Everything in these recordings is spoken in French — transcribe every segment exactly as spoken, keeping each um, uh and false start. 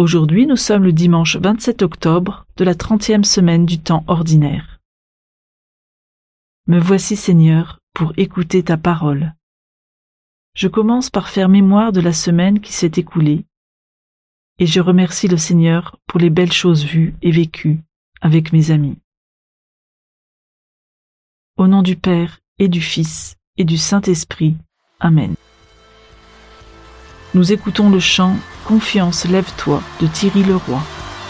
Aujourd'hui, nous sommes le dimanche vingt-sept octobre de la trentième semaine du temps ordinaire. Me voici, Seigneur, pour écouter ta parole. Je commence par faire mémoire de la semaine qui s'est écoulée et je remercie le Seigneur pour les belles choses vues et vécues avec mes amis. Au nom du Père et du Fils et du Saint-Esprit. Amen. Nous écoutons le chant « Confiance, lève-toi » de Thierry Leroy.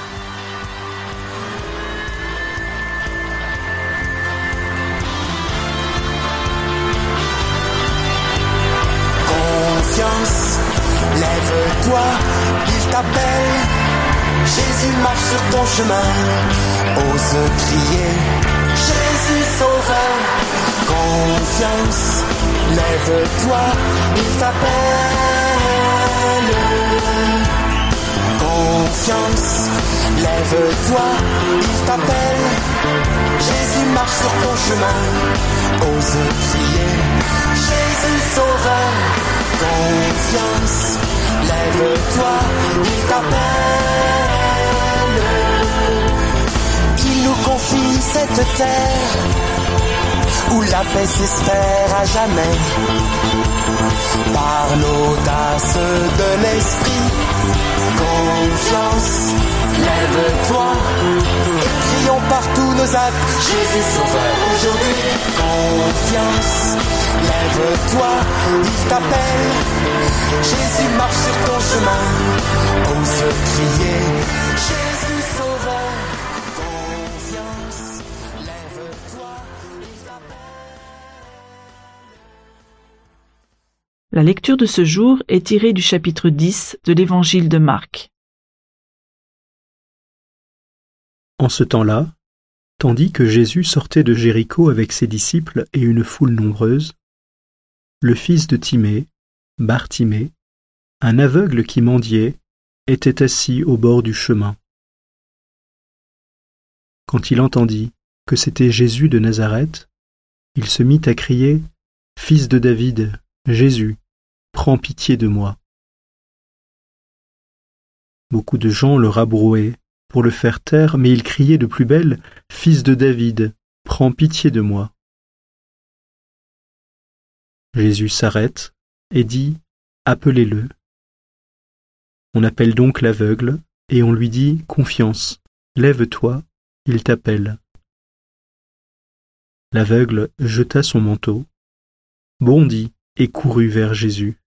Confiance, lève-toi, il t'appelle. Jésus marche sur ton chemin, ose crier. Jésus sauveur, confiance, lève-toi, il t'appelle. Confiance, lève-toi, il t'appelle. Jésus marche sur ton chemin, ose crier. Jésus sauveur, confiance, lève-toi, il t'appelle. Il nous confie cette terre où la paix s'espère à jamais. Par l'audace de l'esprit, confiance, lève-toi et crions partout nos actes. Jésus sauveur aujourd'hui, confiance, lève-toi, il t'appelle. Jésus marche sur ton chemin, ose crier. Jésus sauveur, confiance, lève-toi, il t'appelle. La lecture de ce jour est tirée du chapitre dix de l'évangile de Marc. En ce temps-là, tandis que Jésus sortait de Jéricho avec ses disciples et une foule nombreuse, le fils de Timée, Bartimée, un aveugle qui mendiait, était assis au bord du chemin. Quand il entendit que c'était Jésus de Nazareth, il se mit à crier « Fils de David, Jésus, prends pitié de moi !» Beaucoup de gens le rabrouaient pour le faire taire, mais il criait de plus belle « Fils de David, prends pitié de moi !» Jésus s'arrête et dit « Appelez-le ». On appelle donc l'aveugle et on lui dit « Confiance, lève-toi, il t'appelle ». L'aveugle jeta son manteau, bondit et courut vers Jésus.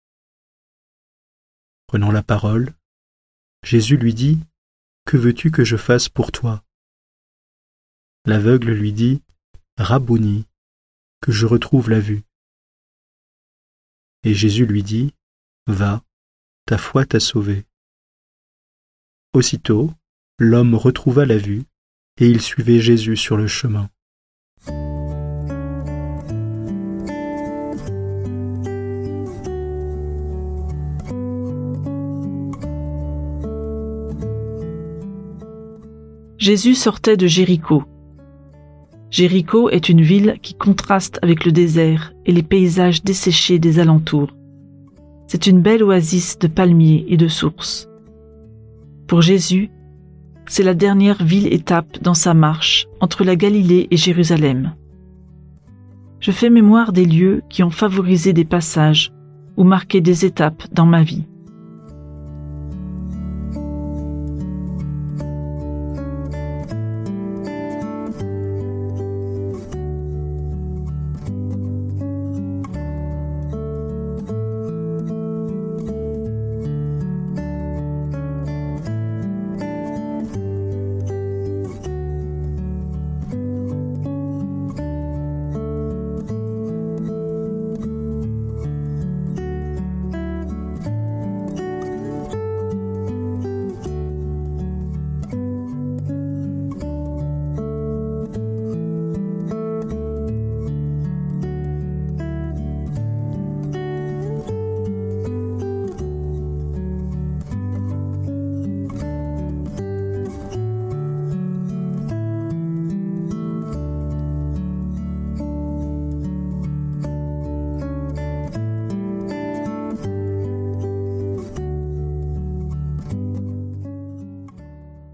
Prenant la parole, Jésus lui dit « Que veux-tu que je fasse pour toi ?» L'aveugle lui dit « Rabouni, que je retrouve la vue. » Et Jésus lui dit « Va, ta foi t'a sauvé. » Aussitôt, l'homme retrouva la vue, et il suivait Jésus sur le chemin. Jésus sortait de Jéricho. Jéricho est une ville qui contraste avec le désert et les paysages desséchés des alentours. C'est une belle oasis de palmiers et de sources. Pour Jésus, c'est la dernière ville-étape dans sa marche entre la Galilée et Jérusalem. Je fais mémoire des lieux qui ont favorisé des passages ou marqué des étapes dans ma vie.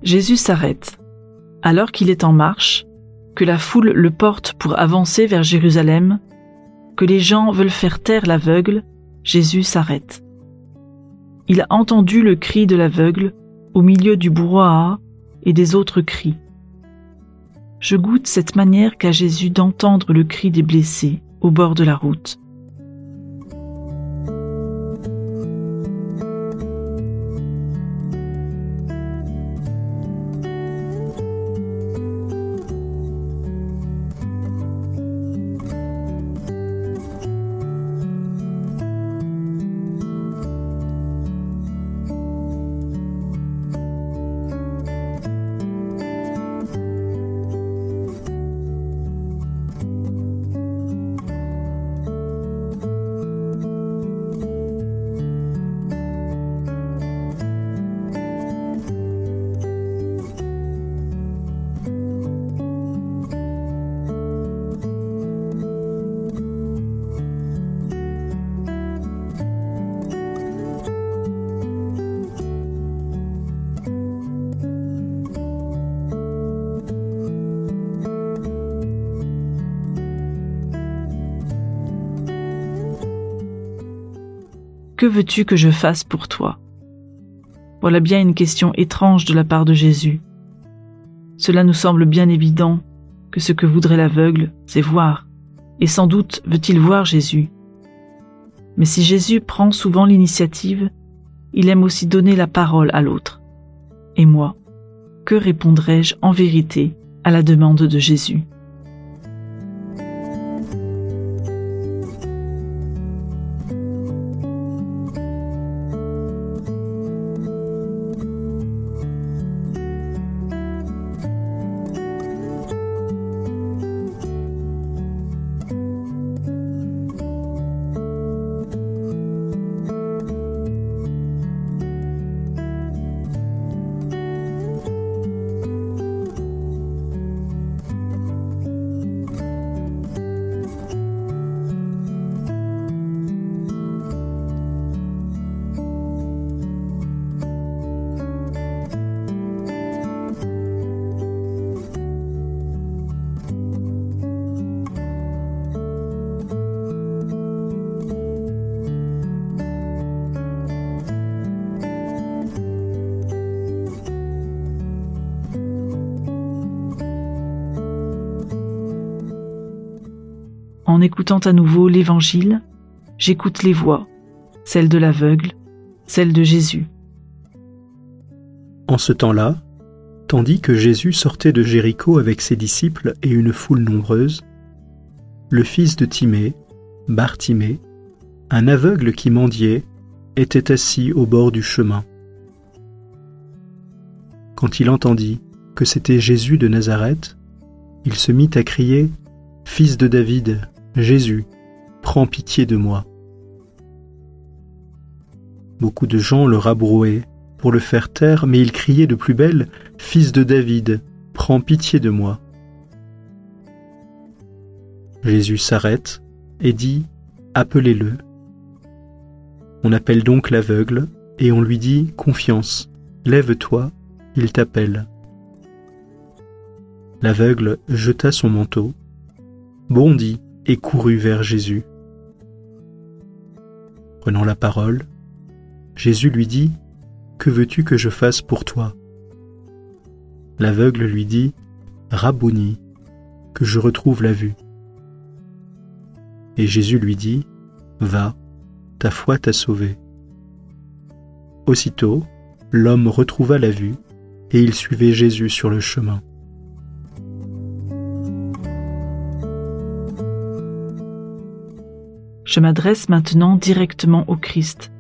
Jésus s'arrête. Alors qu'il est en marche, que la foule le porte pour avancer vers Jérusalem, que les gens veulent faire taire l'aveugle, Jésus s'arrête. Il a entendu le cri de l'aveugle au milieu du brouhaha et des autres cris. Je goûte cette manière qu'a Jésus d'entendre le cri des blessés au bord de la route. Que veux-tu que je fasse pour toi ? Voilà bien une question étrange de la part de Jésus. Cela nous semble bien évident que ce que voudrait l'aveugle, c'est voir. Et sans doute veut-il voir Jésus. Mais si Jésus prend souvent l'initiative, il aime aussi donner la parole à l'autre. Et moi, que répondrais-je en vérité à la demande de Jésus ? En écoutant à nouveau l'Évangile, j'écoute les voix, celle de l'aveugle, celle de Jésus. En ce temps-là, tandis que Jésus sortait de Jéricho avec ses disciples et une foule nombreuse, le fils de Timée, Bartimée, un aveugle qui mendiait, était assis au bord du chemin. Quand il entendit que c'était Jésus de Nazareth, il se mit à crier « Fils de David, Jésus, prends pitié de moi !» Beaucoup de gens le rabrouaient pour le faire taire, mais il criait de plus belle « Fils de David, prends pitié de moi !» Jésus s'arrête et dit « Appelez-le ». On appelle donc l'aveugle et on lui dit « Confiance, lève-toi, il t'appelle ». L'aveugle jeta son manteau, bondit et courut vers Jésus. Prenant la parole, Jésus lui dit « Que veux-tu que je fasse pour toi ?» L'aveugle lui dit « Rabouni, que je retrouve la vue. » Et Jésus lui dit « Va, ta foi t'a sauvé. » Aussitôt, l'homme retrouva la vue et il suivait Jésus sur le chemin. Je m'adresse maintenant directement au Christ.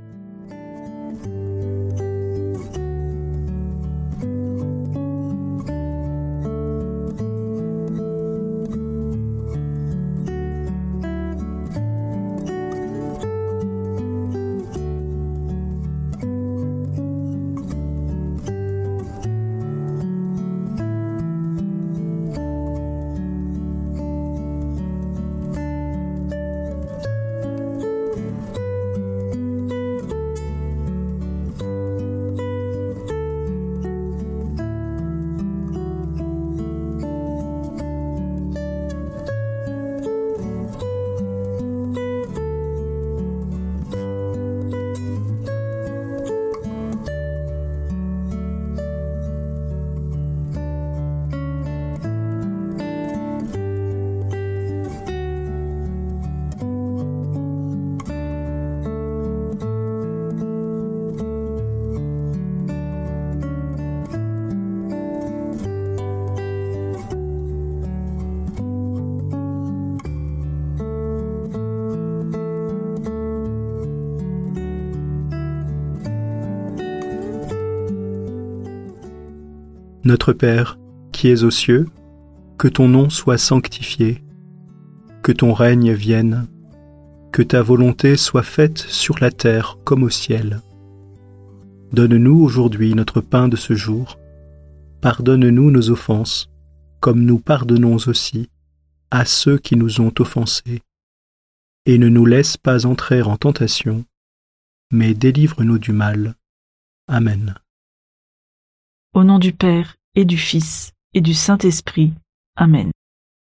Notre Père, qui es aux cieux, que ton nom soit sanctifié, que ton règne vienne, que ta volonté soit faite sur la terre comme au ciel. Donne-nous aujourd'hui notre pain de ce jour. Pardonne-nous nos offenses, comme nous pardonnons aussi à ceux qui nous ont offensés. Et ne nous laisse pas entrer en tentation, mais délivre-nous du mal. Amen. Au nom du Père, et du Fils, et du Saint-Esprit. Amen.